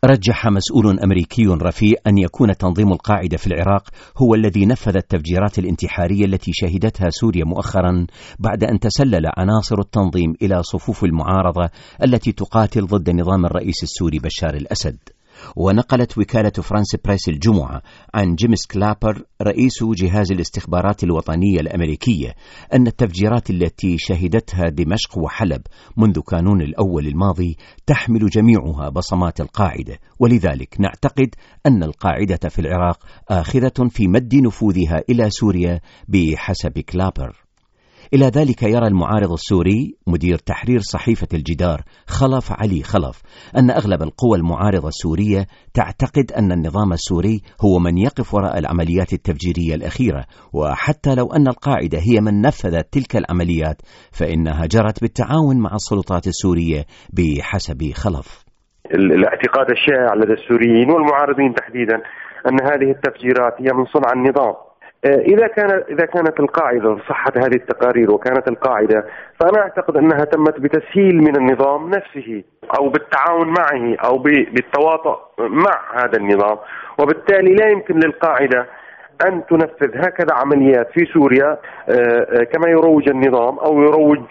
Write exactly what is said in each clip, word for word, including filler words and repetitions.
رجح مسؤول أمريكي رفيع أن يكون تنظيم القاعدة في العراق هو الذي نفذ التفجيرات الانتحارية التي شهدتها سوريا مؤخرا بعد أن تسلل عناصر التنظيم إلى صفوف المعارضة التي تقاتل ضد نظام الرئيس السوري بشار الأسد. ونقلت وكالة فرانس بريس الجمعة عن جيمس كلابر رئيس جهاز الاستخبارات الوطنية الأمريكية أن التفجيرات التي شهدتها دمشق وحلب منذ كانون الأول الماضي تحمل جميعها بصمات القاعدة، ولذلك نعتقد أن القاعدة في العراق آخذة في مد نفوذها إلى سوريا بحسب كلابر. إلى ذلك يرى المعارض السوري مدير تحرير صحيفة الجدار خلف علي خلف أن أغلب القوى المعارضة السورية تعتقد أن النظام السوري هو من يقف وراء العمليات التفجيرية الأخيرة، وحتى لو أن القاعدة هي من نفذت تلك العمليات فإنها جرت بالتعاون مع السلطات السورية بحسب خلف. الاعتقاد الشائع لدى السوريين والمعارضين تحديدا أن هذه التفجيرات هي من صنع النظام. إذا كان إذا كانت القاعدة صحت هذه التقارير وكانت القاعدة، فأنا أعتقد أنها تمت بتسهيل من النظام نفسه أو بالتعاون معه أو بالتواطؤ مع هذا النظام، وبالتالي لا يمكن للقاعدة أن تنفذ هكذا عمليات في سوريا كما يروج النظام أو يروج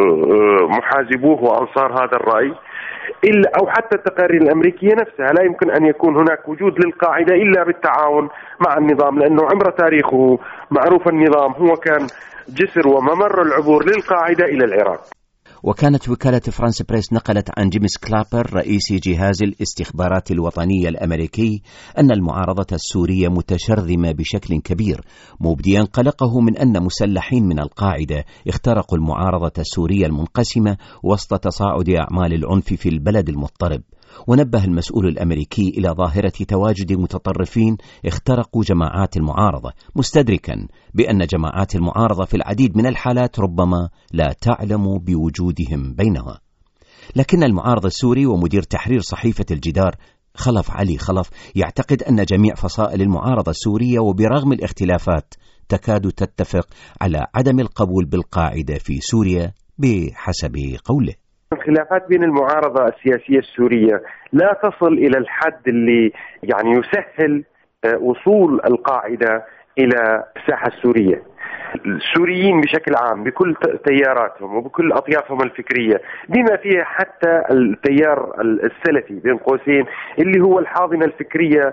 محازبوه وأنصار هذا الرأي، إلا أو حتى التقارير الأمريكية نفسها لا يمكن أن يكون هناك وجود للقاعدة إلا بالتعاون مع النظام، لأنه عبر تاريخه معروف النظام هو كان جسر وممر العبور للقاعدة إلى العراق. وكانت وكالة فرانس بريس نقلت عن جيمس كلابر رئيس جهاز الاستخبارات الوطنية الأمريكي أن المعارضة السورية متشرذمة بشكل كبير، مبديا قلقه من أن مسلحين من القاعدة اخترقوا المعارضة السورية المنقسمة وسط تصاعد أعمال العنف في البلد المضطرب. ونبه المسؤول الأمريكي إلى ظاهرة تواجد متطرفين اخترقوا جماعات المعارضة، مستدركا بأن جماعات المعارضة في العديد من الحالات ربما لا تعلم بوجودهم بينها. لكن المعارض السوري ومدير تحرير صحيفة الجدار خلف علي خلف يعتقد أن جميع فصائل المعارضة السورية وبرغم الاختلافات تكاد تتفق على عدم القبول بالقاعدة في سوريا بحسب قوله. الخلافات بين المعارضة السياسية السورية لا تصل إلى الحد اللي يعني يسهل وصول القاعدة إلى الساحة السورية. السوريين بشكل عام بكل تياراتهم وبكل أطيافهم الفكرية بما فيها حتى التيار السلفي بين قوسين اللي هو الحاضنة الفكرية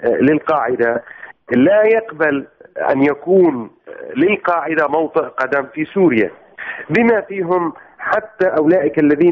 للقاعدة لا يقبل أن يكون للقاعدة موطئ قدم في سوريا، بما فيهم حتى أولئك الذين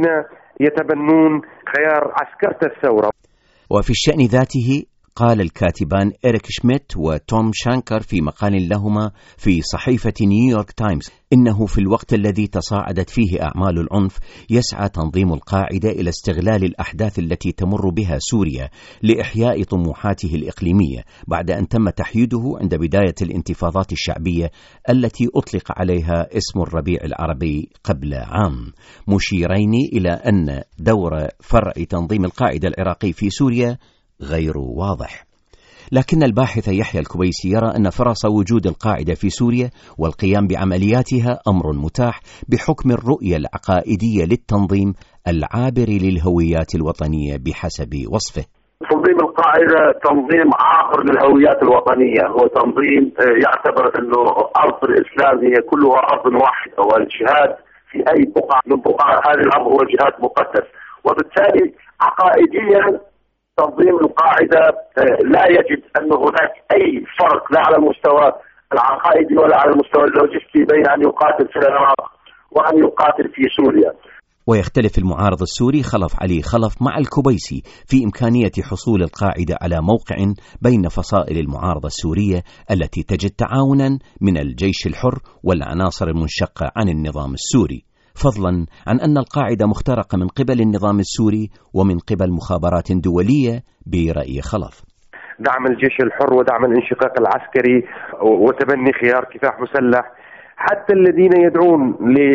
يتبنون خيار عسكرة الثورة. وفي الشأن ذاته قال الكاتبان إريك شميت وتوم شانكر في مقال لهما في صحيفة نيويورك تايمز إنه في الوقت الذي تصاعدت فيه أعمال العنف يسعى تنظيم القاعدة إلى استغلال الأحداث التي تمر بها سوريا لإحياء طموحاته الإقليمية بعد أن تم تحييده عند بداية الانتفاضات الشعبية التي أطلق عليها اسم الربيع العربي قبل عام، مشيرين إلى أن دور فرع تنظيم القاعدة العراقي في سوريا غير واضح. لكن الباحث يحيى الكويسي يرى أن فرص وجود القاعدة في سوريا والقيام بعملياتها أمر متاح بحكم الرؤية العقائدية للتنظيم العابر للهويات الوطنية بحسب وصفه. تنظيم القاعدة تنظيم عابر للهويات الوطنية، هو تنظيم يعتبر أنه أرض الإسلام هي كلها أرض واحدة، والجهاد في أي بقعة من بقعة هذه الأرض هو جهاد مقدس، وبالتالي عقائديا تنظيم القاعدة لا يجد أن هناك أي فرق لا على المستوى العقائدي ولا على المستوى اللوجستي بين أن يقاتل في العراق وأن يقاتل في سوريا. ويختلف المعارض السوري خلف علي خلف مع الكويسي في إمكانية حصول القاعدة على موقع بين فصائل المعارضة السورية التي تجد تعاونا من الجيش الحر والعناصر المنشقة عن النظام السوري، فضلا عن أن القاعدة مخترقة من قبل النظام السوري ومن قبل مخابرات دولية برأي خلف. دعم الجيش الحر ودعم الانشقاق العسكري وتبني خيار كفاح مسلح، حتى الذين يدعون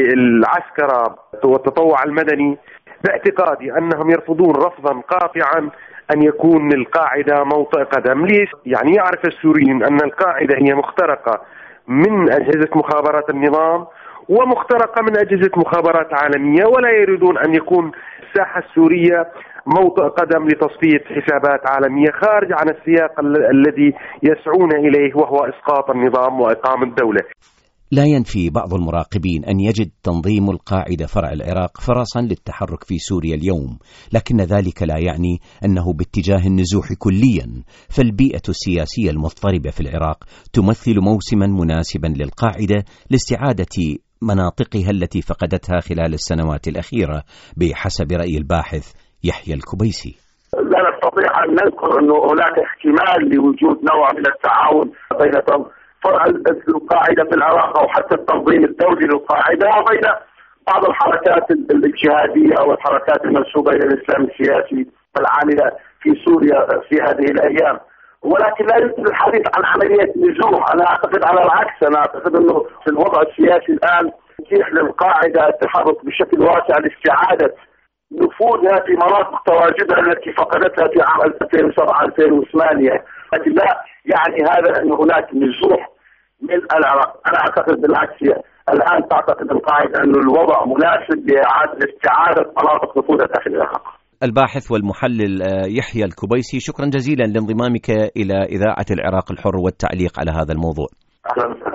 للعسكرة والتطوع المدني باعتقادي أنهم يرفضون رفضا قاطعا أن يكون للقاعدة موطئ قدم. ليش؟ يعني يعرف السوريين أن القاعدة هي مخترقة من أجهزة مخابرات النظام ومخترقة من أجهزة مخابرات عالمية، ولا يريدون أن يكون الساحة السورية موطئ قدم لتصفية حسابات عالمية خارج عن السياق الذي يسعون إليه، وهو إسقاط النظام وإقامة دولة. لا ينفي بعض المراقبين أن يجد تنظيم القاعدة فرع العراق فرصا للتحرك في سوريا اليوم، لكن ذلك لا يعني أنه باتجاه النزوح كليا، فالبيئة السياسية المضطربة في العراق تمثل موسما مناسبا للقاعدة لاستعادة مناطقها التي فقدتها خلال السنوات الأخيرة بحسب رأي الباحث يحيى الكبيسي. لا نستطيع أن نذكر أنه هناك احتمال لوجود نوع من التعاون بين فرع القاعدة في العراق أو حتى التنظيم الدولي للقاعدة وبين بعض الحركات الجهادية أو الحركات المنسوبة إلى الإسلام السياسي العاملة في سوريا في هذه الأيام، ولكن لا يمكن الحديث عن عملية نزوح. أنا أعتقد على العكس، أنا أعتقد أنه في الوضع السياسي الآن يتيح للقاعدة التحرك بشكل واسع لاستعادة نفوذها في مناطق تواجدها التي فقدتها في عام ألفين وسبعة ألفين وثمانية، لكن لا يعني هذا أن هناك نزوح من العراق. أنا أعتقد بالعكس، الآن تعتقد القاعدة أن الوضع مناسب لإعادة استعادة مناطق نفوذها داخل العراق. الباحث والمحلل يحيى الكبيسي، شكرا جزيلا لانضمامك إلى إذاعة العراق الحر والتعليق على هذا الموضوع. أهلا.